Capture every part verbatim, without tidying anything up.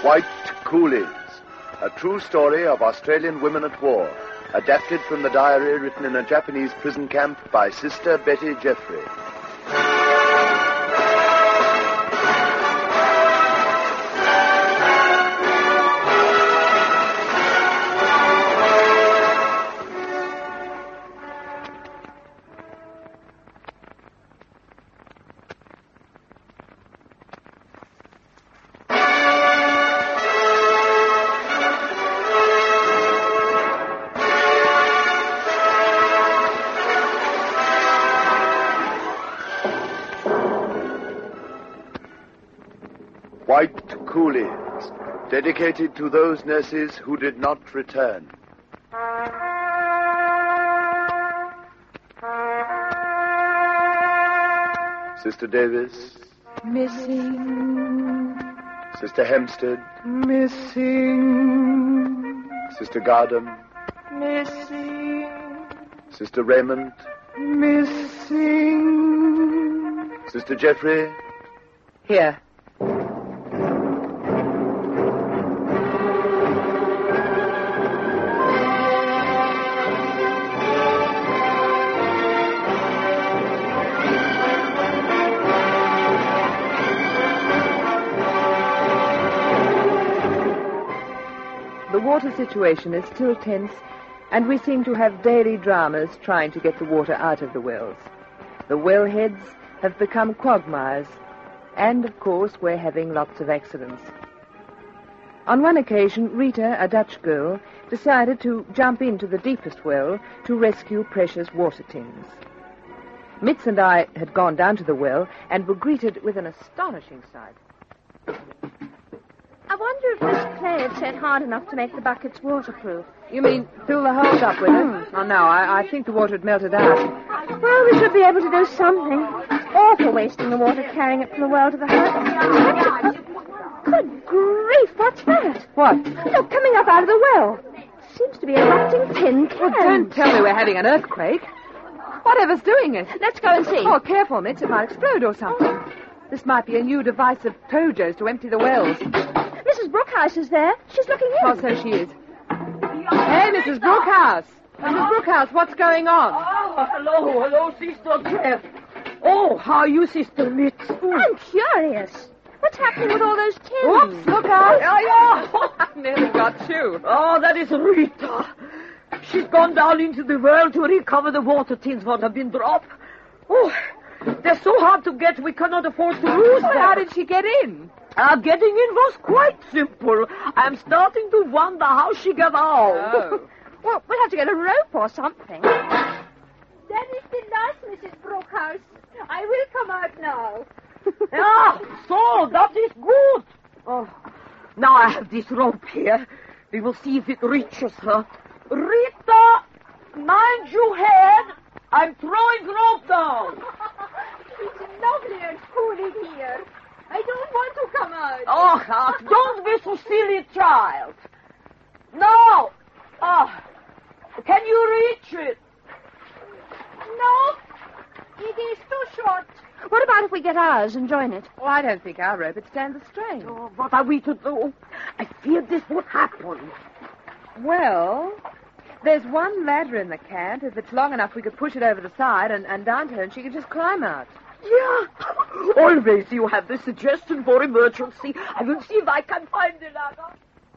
White Coolies, a true story of Australian women at war, adapted from the diary written in a Japanese prison camp by Sister Betty Jeffrey. White Coolies, dedicated to those nurses who did not return. Sister Davis. Missing. Sister Hempstead. Missing. Sister Gardam. Missing. Sister Raymond. Missing. Sister Jeffrey. Here. The water situation is still tense, and we seem to have daily dramas trying to get the water out of the wells. The wellheads have become quagmires, and, of course, we're having lots of accidents. On one occasion, Rita, a Dutch girl, decided to jump into the deepest well to rescue precious water tins. Mitz and I had gone down to the well and were greeted with an astonishing sight. I wonder if Miss Clay had set hard enough to make the buckets waterproof. You mean fill the holes up with it? Oh, no, I, I think the water had melted out. Well, we should be able to do something. It's awful wasting the water carrying it from the well to the house. Good grief, what's that? What? Look, coming up out of the well. Seems to be erupting tin cans. Well, don't tell me we're having an earthquake. Whatever's doing it? Let's go and see. Oh, careful, Mitz, it might explode or something. This might be a new device of Tojo's to empty the wells. Missus Brookhouse is there. She's looking in. Oh, so she is. Hey, Missus Brookhouse. Missus Brookhouse, what's going on? Oh, hello, hello, Sister Jeff. Oh, how are you, Sister Mitz? I'm curious. What's happening with all those tins? Oops, look out. Yeah, yeah. I nearly got you. Oh, that is Rita. She's gone down into the well to recover the water tins that have been dropped. Oh, they're so hard to get, we cannot afford to lose them. How did she get in? Uh, getting in was quite simple. I'm starting to wonder how she got out. Oh. Well, we'll have to get a rope or something. That is the last, Missus Brookhouse. I will come out now. Yeah, so that is good. Oh, now I have this rope here. We will see if it reaches her. Rita, mind you head. I'm throwing rope down. It's lovely and cool in here. I don't want to come out. Oh, Huck, don't be so silly, child. No. Ah, can you reach it? No, it is too short. What about if we get ours and join it? Well, I don't think our rope would stand the strain. Oh, what are we to do? I fear this would happen. Well, there's one ladder in the camp. If it's long enough, we could push it over the side and, and down to her, and she could just climb out. Yeah. Always you have the suggestion for emergency. I will see if I can find the ladder.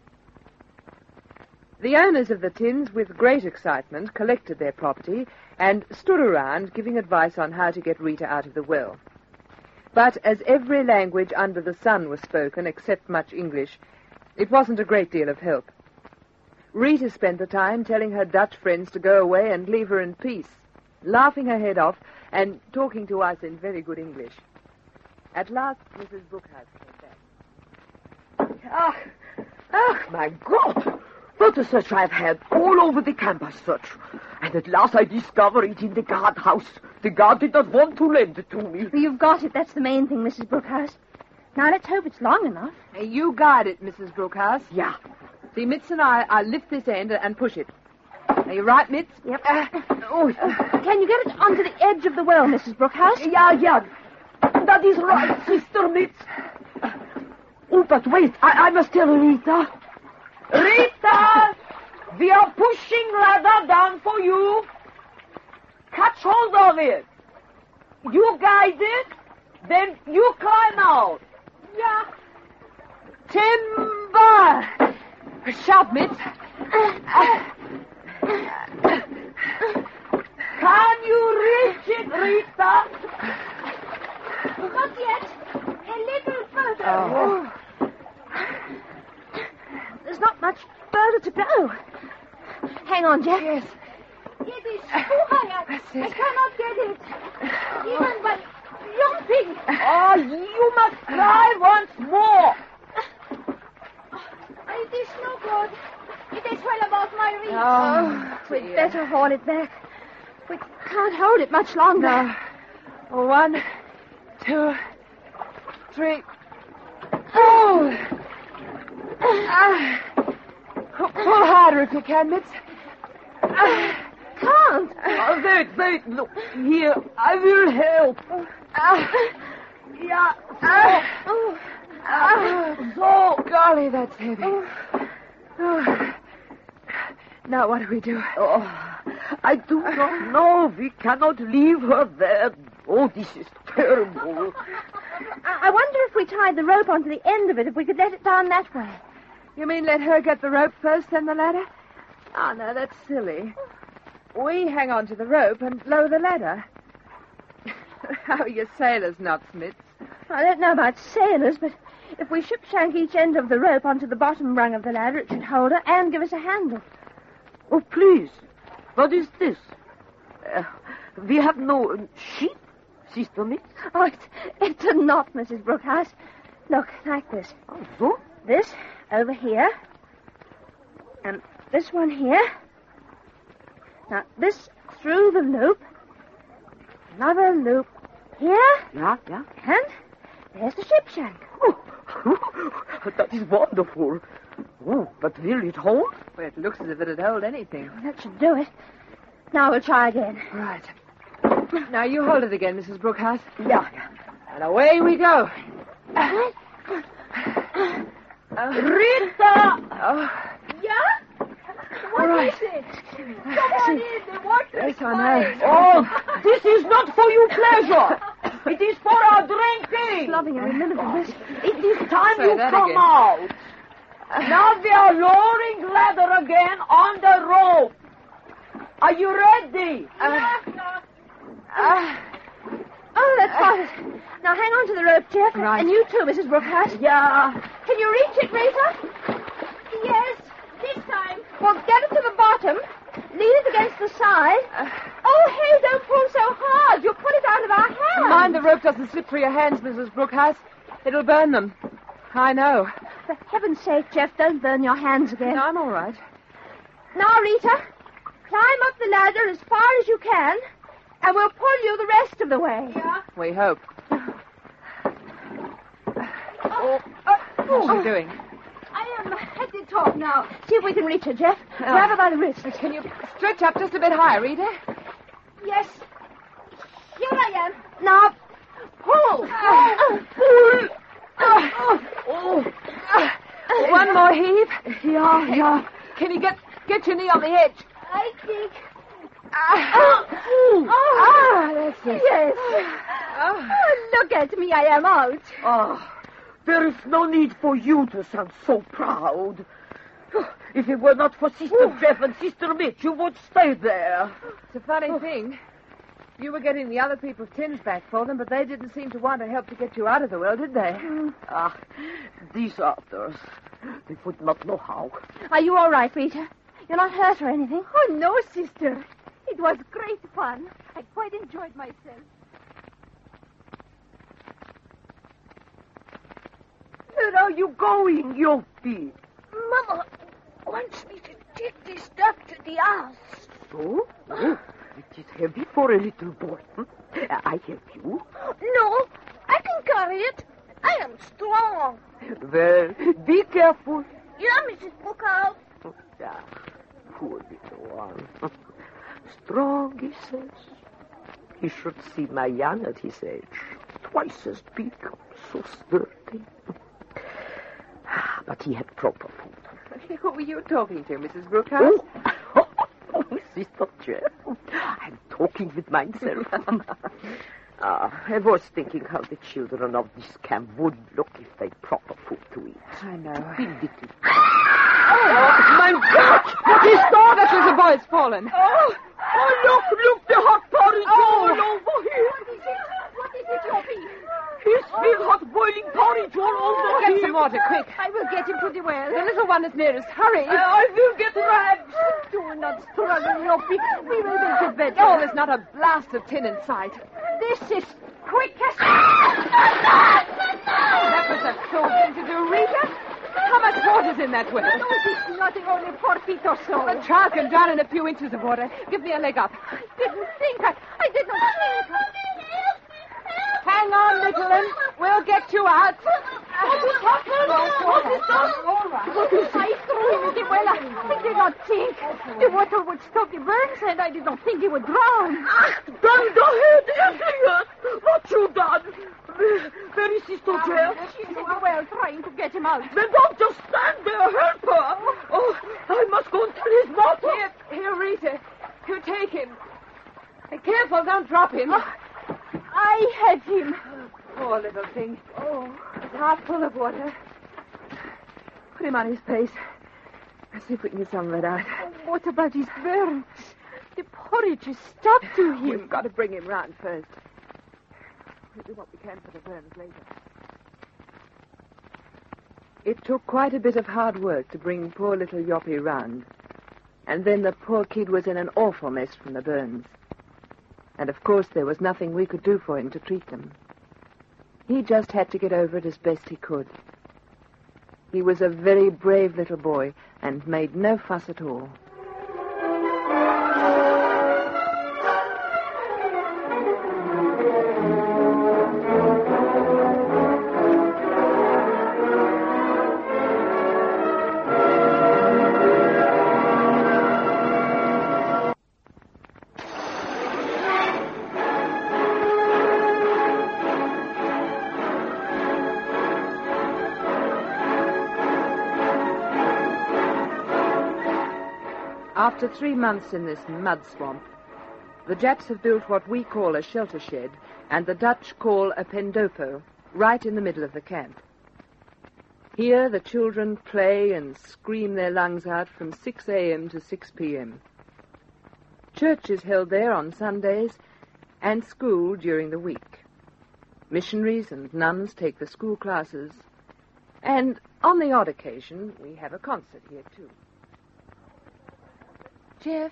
The owners of the tins, with great excitement, collected their property and stood around giving advice on how to get Rita out of the well. But as every language under the sun was spoken, except much English, it wasn't a great deal of help. Rita spent the time telling her Dutch friends to go away and leave her in peace, laughing her head off and talking to us in very good English. At last, Missus Brookhouse came back. Ah, ah, my God. What a search I've had all over the camp, I search. And at last I discover it in the guardhouse. The guard did not want to lend it to me. Well, you've got it. That's the main thing, Missus Brookhouse. Now, let's hope it's long enough. Hey, you guide it, Missus Brookhouse. Yeah. See, Mitz and I, I'll lift this end and push it. Are you right, Mitz? Yep. Uh, oh, Can you get it onto the edge of the well, Missus Brookhouse? Yeah, yeah. That is right, Sister Mitz. Oh, but wait. I, I must tell Rita. Rita! We are pushing ladder down for you. Catch hold of it. You guide it, then you climb out. Yeah. Timber! Sharp mitts. Can you reach it, Rita? Not yet. A little further. Oh. There's not much further to go. Hang on, Jeff. Yes. It is too high up. That's I it. cannot get it. Even by jumping. Oh, you must try once more. It is no good. It is well above my reach. Oh, We'd dear. better haul it back. We can't hold it much longer. No. One, two, three. Oh! Ah. Pull harder if you can, Mitz. Ah. Can't. Oh, wait, wait, look. Here, I will help. Ah. Yeah, Ah. Oh. Ah. So, golly, that's heavy. Oh. Now what do we do? Oh, I do not know. We cannot leave her there. Oh, this is terrible. I I wonder if we tied the rope onto the end of it, if we could let it down that way. You mean let her get the rope first, then the ladder? Oh, no, that's silly. We hang on to the rope and lower the ladder. How are your sailors not, Mitz? I don't know about sailors, but if we ship shank each end of the rope onto the bottom rung of the ladder, it should hold her and give us a handle. Oh, please. What is this? Uh, we have no uh, sheep, Sister Miss. Oh, it's, it's a knot, Missus Brookhouse. Look, like this. Oh, so? This over here. And this one here. Now, this through the loop. Another loop here. Yeah, yeah. And there's the ship shank. Oh, that is wonderful. Oh, but will it hold? Well, it looks as if it'd hold anything. That should do it. Now we'll try again. Right. Now you hold it again, Missus Brookhouse. Yeah. And away we go. Uh, Rita! Oh, Yeah? What All right. is it? Come on in. The water yes, is I fine. know. Oh, this is not for your pleasure. It is for our drinking. loving every minute of this. It is time Say you that come again. out. Now we are lowering ladder again on the rope. Are you ready? Ah, Oh, that's got it. Now hang on to the rope, Jeff. Right. And you too, Missus Brookhouse. Yeah. Can you reach it, Rita? Yes, this time. Well, get it to the bottom. Lean it against the side. Oh, hey, don't pull so hard. You'll put it out of our hands. mind the rope doesn't slip through your hands, Missus Brookhouse. It'll burn them. I know. For heaven's sake, Jeff, don't burn your hands again. No, I'm all right. Now, Rita, climb up the ladder as far as you can, and we'll pull you the rest of the way. Yeah. We hope. Oh, What's she doing? I am at the top now. See if we can reach her, Jeff. Grab her by the wrist. Can you stretch up just a bit higher, Rita? Yes. Here I am. Now, pull. Oh. Pull. Oh. One more heave. Yeah, yeah. Can you get get your knee on the edge? I think. Ah, ah that's it. Yes. Oh. Oh, look at me. I am out. Oh, there is no need for you to sound so proud. If it were not for Sister Jeff and Sister Mitch, you would stay there. It's a funny thing. You were getting the other people's tins back for them, but they didn't seem to want to help to get you out of the well, did they? Ah, these others, they would not know how. Are you all right, Rita? You're not hurt or anything? Oh, no, sister. It was great fun. I quite enjoyed myself. Where are you going, Yopi? Mama wants me to take this stuff to the house. So? Oh, it is heavy for a little boy. Hmm? I help you. No, I can carry it. I am strong. Well, be careful. Yeah, Missus Brookhouse. Ah, poor little one. Strong, he says. He should see Marianne at his age. Twice as big, so sturdy. but he had proper food. Who were you talking to, Missus Brookhouse? Oh, oh, Sister Jeff. I'm talking with myself. Ah, I was thinking how the children of this camp would look if they had proper food to eat. I know. Little. Oh, my God! What is that? That was a boy's fallen. Oh, oh, look, look, the hot porridge Oh. all over here. What is it? What is it, Joppy? His big hot boiling porridge all over Get here. some water, quick. I will get him pretty well. The little one is nearest. Hurry. I, I will get rags. Do not struggle, Joppy. We will make it better. Oh, there's not a blast of tin in sight. This is quickest. That was a cruel thing to do, Rita. How much water's in that well? No, it is nothing, only four feet or so. The child can drown in a few inches of water. Give me a leg up. I didn't think. I, I did not think. Hang on, Nicolin. We'll get you out. What is happened? What is that? All right. What is I threw him in the well. I did not think the water would stop the burns, and I did not think he would drown. Then go ahead, Elliot. What you done? Where is Sister Jeff? She's in the well trying to get him out. Then don't just stand there, help her. Oh, I must go and tell his mother. Here, here, Rita. You take him. Be careful, don't drop him. I had him. Poor little thing. Oh, he's half full of water. Put him on his face. Let's see if we can get some of it out. What about his burns? The porridge is stuck to him. We've got to bring him round first. We'll do what we can for the burns later. It took quite a bit of hard work to bring poor little Yoppie round. And then the poor kid was in an awful mess from the burns. And of course there was nothing we could do for him to treat them. He just had to get over it as best he could. He was a very brave little boy and made no fuss at all. After three months in this mud swamp, the Japs have built what we call a shelter shed and the Dutch call a pendopo, right in the middle of the camp. Here the children play and scream their lungs out from six a.m. to six p.m. Church is held there on Sundays and school during the week. Missionaries and nuns take the school classes, and on the odd occasion we have a concert here too. Jeff?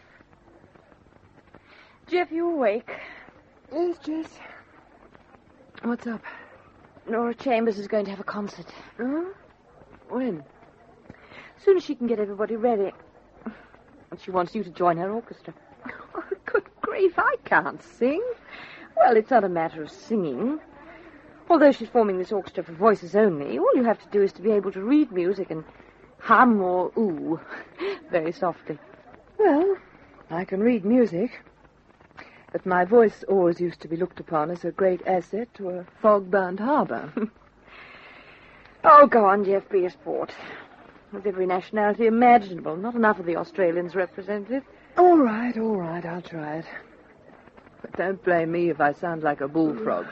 Jeff, you awake? Yes, Jess. What's up? Nora Chambers is going to have a concert. Huh? When? As soon as she can get everybody ready. And she wants you to join her orchestra. Oh, good grief, I can't sing. Well, it's not a matter of singing. Although she's forming this orchestra for voices only, all you have to do is to be able to read music and hum or ooh very softly. Well, I can read music, but my voice always used to be looked upon as a great asset to a fog-bound harbor. Oh, go on, Jeff, be a sport. With every nationality imaginable, not enough of the Australians represented. All right, all right, I'll try it. But don't blame me if I sound like a bullfrog.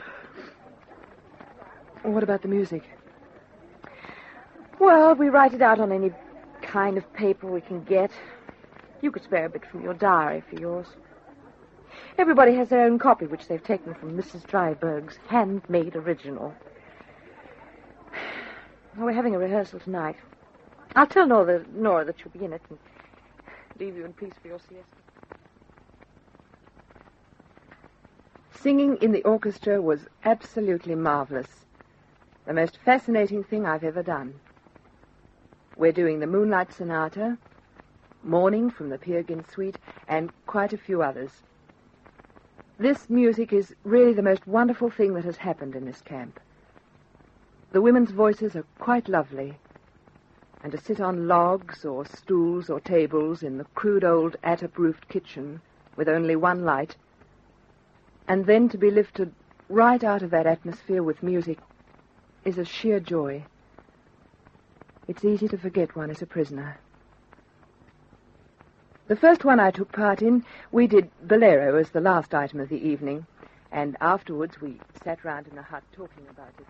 What about the music? Well, we write it out on any kind of paper we can get. You could spare a bit from your diary for yours. Everybody has their own copy, which they've taken from Missus Dryberg's handmade original. We're having a rehearsal tonight. I'll tell Nora, Nora that you'll be in it and leave you in peace for your siesta. Singing in the orchestra was absolutely marvelous. The most fascinating thing I've ever done. We're doing the Moonlight Sonata, Morning from the Peer Gynt Suite, and quite a few others. This music is really the most wonderful thing that has happened in this camp. The women's voices are quite lovely, and to sit on logs or stools or tables in the crude old attic-roofed kitchen with only one light, and then to be lifted right out of that atmosphere with music, is a sheer joy. It's easy to forget one is a prisoner. The first one I took part in, we did Bolero as the last item of the evening, and afterwards we sat round in the hut talking about it.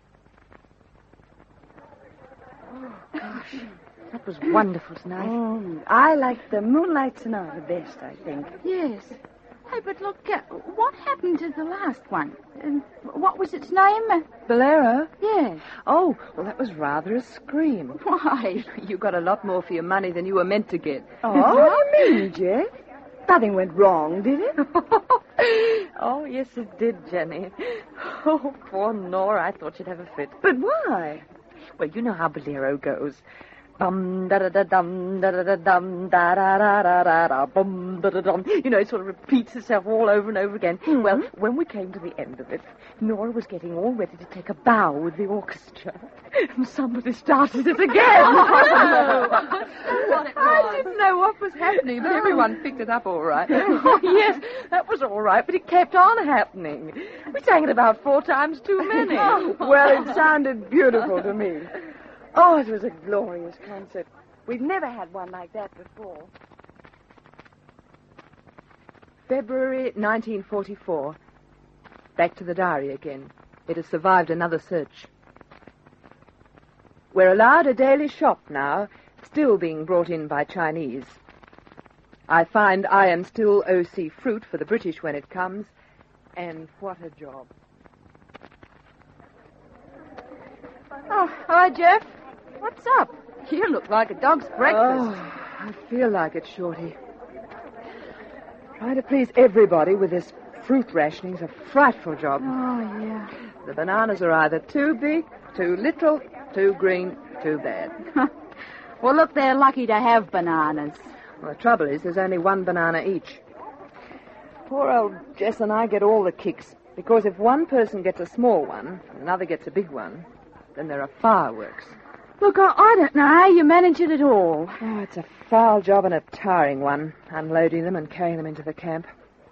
Oh, gosh. That was wonderful tonight. Oh, I like the Moonlight Sonata best, I think. Yes. Hey, but look, uh, what happened to the last one? Um, what was its name? Bolero? Yes. Oh, well, that was rather a scream. Why? You got a lot more for your money than you were meant to get. Oh, what do you mean, Jeff? Nothing went wrong, did it? Oh, yes, it did, Jenny. Oh, poor Nora. I thought she'd have a fit. But why? Well, you know how Bolero goes. Bum da da da dum da da da dum da da da da da da bum da da dum. You know, it sort of repeats itself all over and over again. Mm-hmm. Well, when we came to the end of it, Nora was getting all ready to take a bow with the orchestra. And somebody started it again. Oh, no. I didn't know what was happening, but everyone picked it up all right. Oh, yes, that was all right, but it kept on happening. We sang it about four times too many. Well, it sounded beautiful to me. Oh, it was a glorious concert. We've never had one like that before. February nineteen forty-four. Back to the diary again. It has survived another search. We're allowed a daily shop now, still being brought in by Chinese. I find I am still O C fruit for the British when it comes, and what a job. Oh, hi, Jeff. What's up? You look like a dog's breakfast. Oh, I feel like it, Shorty. Trying to please everybody with this fruit rationing's a frightful job. Oh, yeah. The bananas are either too big, too little, too green, too bad. Well, look, they're lucky to have bananas. Well, the trouble is there's only one banana each. Poor old Jess and I get all the kicks, because if one person gets a small one and another gets a big one, then there are fireworks. Look, I, I don't know how you manage it at all. Oh, it's a foul job and a tiring one, unloading them and carrying them into the camp.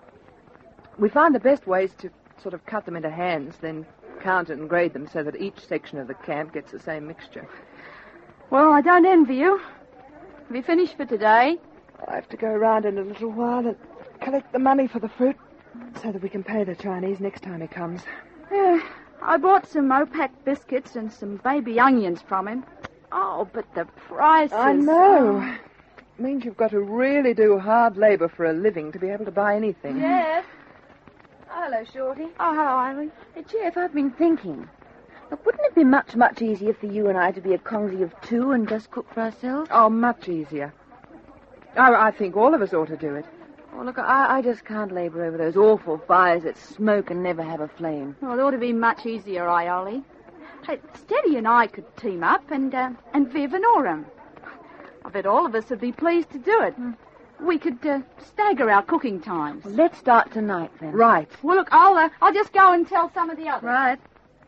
We find the best ways to sort of cut them into hands, then count and grade them so that each section of the camp gets the same mixture. Well, I don't envy you. Have you finished for today? I have to go around in a little while and collect the money for the fruit so that we can pay the Chinese next time he comes. Yeah, I bought some Mopac biscuits and some baby onions from him. Oh, but the prices... I know. It means you've got to really do hard labor for a living to be able to buy anything. Jeff. Hello, Shorty. Oh, hello, Eileen. Hey, Jeff, I've been thinking. Look, wouldn't it be much, much easier for you and I to be a congee of two and just cook for ourselves? Oh, much easier. I, I think all of us ought to do it. Oh, look, I, I just can't labor over those awful fires that smoke and never have a flame. Well, it ought to be much easier, Ioli. Hey, Steady and I could team up, and uh, and Viv and Orem. I bet all of us would be pleased to do it. Mm. We could uh, stagger our cooking times. Well, let's start tonight, then. Right. Well, look, I'll, uh, I'll just go and tell some of the others. Right.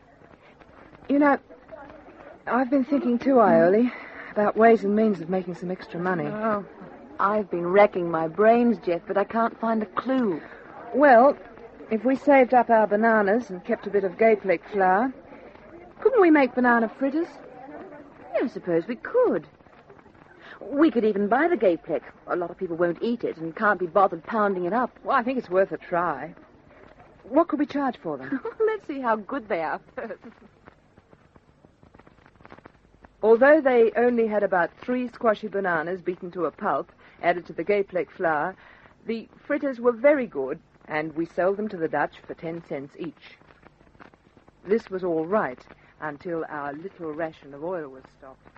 You know, I've been thinking too, Ioli, about ways and means of making some extra money. Oh, I've been racking my brains, Jeff, but I can't find a clue. Well, if we saved up our bananas and kept a bit of gayflake flour, couldn't we make banana fritters? Yeah, I suppose we could. We could even buy the gayflake. A lot of people won't eat it and can't be bothered pounding it up. Well, I think it's worth a try. What could we charge for them? Let's see how good they are first. Although they only had about three squashy bananas beaten to a pulp, added to the gayflake flour, the fritters were very good, and we sold them to the Dutch for ten cents each. This was all right until our little ration of oil was stopped.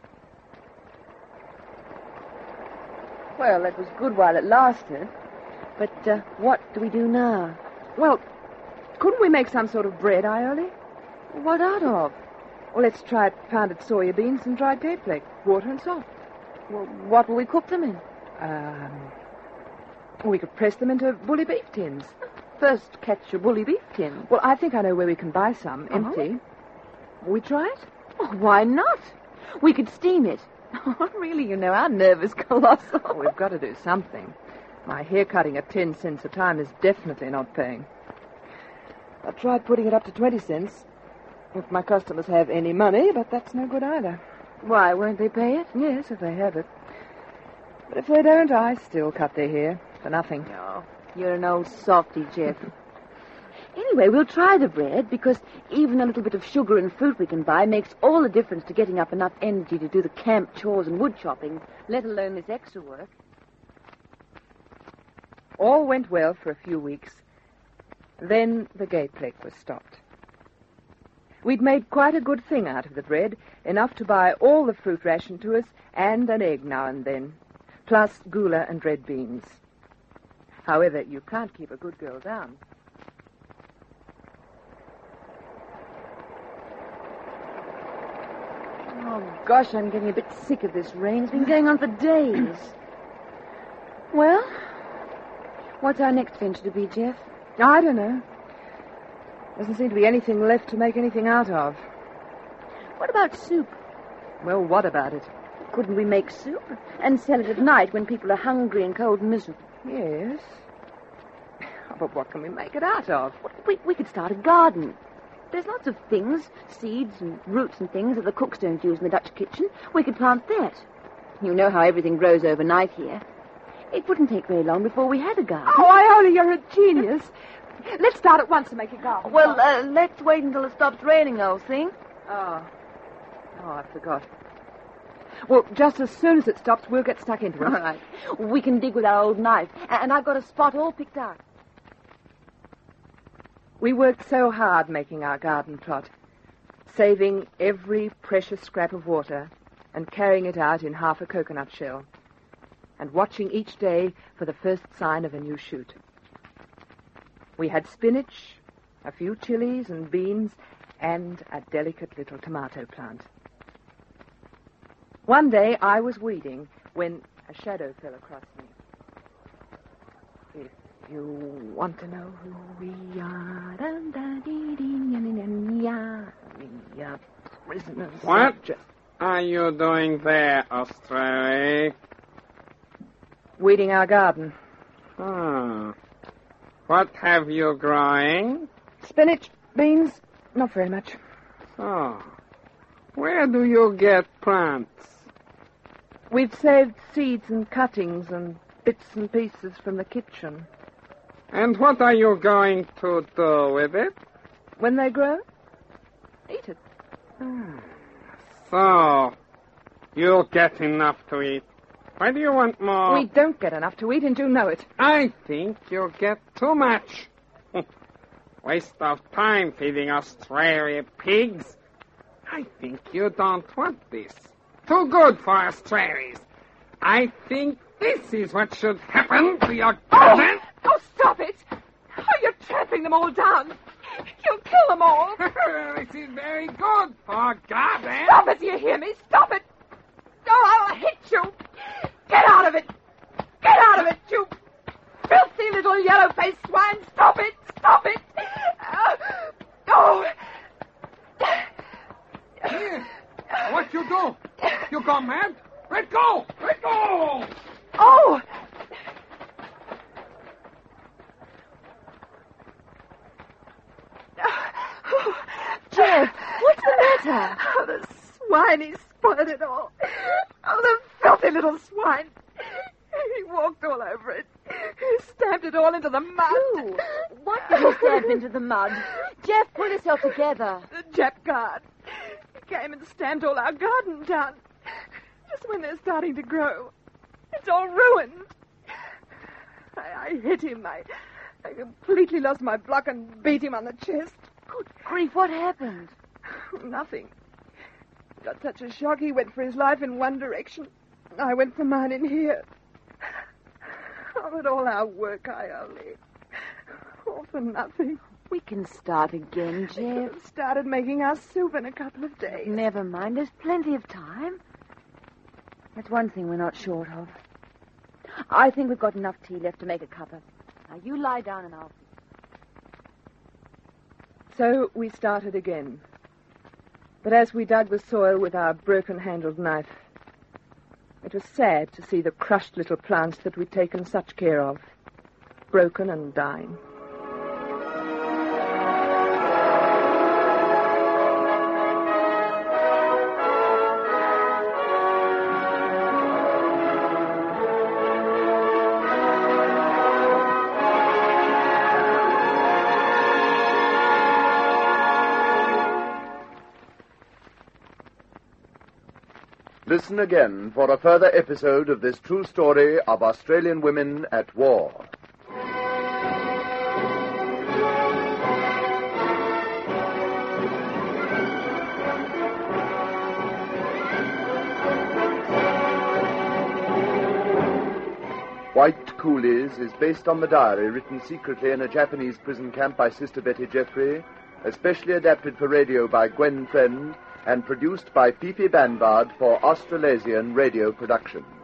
Well, that was good while it lasted. But uh, what do we do now? Well, couldn't we make some sort of bread, Ioli? What out of? Well, let's try pounded soya beans and dried gayflake, water and salt. Well, what will we cook them in? Um, we could press them into bully beef tins. First, catch your bully beef tin. Well, I think I know where we can buy some, Uh-huh. empty. Will we try it? Oh, why not? We could steam it. Oh, really, you know, our nerve is colossal. Oh, we've got to do something. My hair cutting at ten cents a time is definitely not paying. I tried putting it up to twenty cents. If my customers have any money, but that's no good either. Why, won't they pay it? Yes, if they have it. But if they don't, I still cut their hair for nothing. No, you're an old softy, Jeff. Anyway, we'll try the bread, because even a little bit of sugar and fruit we can buy makes all the difference to getting up enough energy to do the camp chores and wood chopping, let alone this extra work. All went well for a few weeks. Then the gate plague was stopped. We'd made quite a good thing out of the bread, enough to buy all the fruit ration to us and an egg now and then, plus gula and red beans. However, you can't keep a good girl down. Oh, gosh, I'm getting a bit sick of this rain. It's been going on for days. Well, what's our next venture to be, Jeff? I don't know. Doesn't seem to be anything left to make anything out of. What about soup? Well, what about it? Couldn't we make soup and sell it at night when people are hungry and cold and miserable? Yes. But what can we make it out of? We, we could start a garden. There's lots of things, seeds and roots and things that the cooks don't use in the Dutch kitchen. We could plant that. You know how everything grows overnight here. It wouldn't take very long before we had a garden. Oh, Iola, you're a genius. Let's start at once to make a garden. Well, uh, let's wait until it stops raining, old thing. Oh. Oh, I forgot. Well, just as soon as it stops, we'll get stuck into it. All right. We can dig with our old knife, and I've got a spot all picked out. We worked so hard making our garden plot, saving every precious scrap of water and carrying it out in half a coconut shell, and watching each day for the first sign of a new shoot. We had spinach, a few chilies and beans, and a delicate little tomato plant. One day I was weeding when a shadow fell across me. If you want to know who we are, we are prisoners. What are you doing there, Australia? Weeding our garden. Hmm. What have you growing? Spinach, beans, not very much. Oh. Where do you get plants? We've saved seeds and cuttings and bits and pieces from the kitchen. And what are you going to do with it? When they grow, eat it. So, you'll get enough to eat. Why do you want more? We don't get enough to eat, and you know it. I think you get too much. Waste of time feeding Australia pigs. I think you don't want this. Too good for Australians. I think this is what should happen to your garden. Oh, oh, stop it. Oh, you're trampling them all down. You'll kill them all. This is very good for garden. Stop it, do you hear me? Stop it. Oh, I'll hit you. Get out of it. Get out of it, you filthy little yellow-faced swine. Stop it. Stop it. Uh, oh. Here. What you do? You gone mad? Let go. Let go. Oh. Jeff, what's the matter? Oh, the swine, he spoiled it all. Oh, the filthy little swine. He walked all over it. He stamped it all into the mud. Ooh, what did you stamp into the mud? Jeff, pull yourself together. The Jap guard. He came and stamped all our garden down. Just when they're starting to grow. It's all ruined. I, I hit him. I, I completely lost my block and beat him on the chest. Good grief, what happened? Nothing. He got such a shock, he went for his life in one direction. I went for mine in here. Oh, but all our work, Iole. All for nothing. We can start again, We Jeff. could have started making our soup in a couple of days. Never mind, there's plenty of time. That's one thing we're not short of. I think we've got enough tea left to make a cuppa. Now, you lie down and I'll... So we started again. But as we dug the soil with our broken-handled knife, it was sad to see the crushed little plants that we'd taken such care of, broken and dying. Listen again for a further episode of this true story of Australian women at war. White Coolies is based on the diary written secretly in a Japanese prison camp by Sister Betty Jeffrey, especially adapted for radio by Gwen Friend, and produced by Fifi Banvard for Australasian Radio Productions.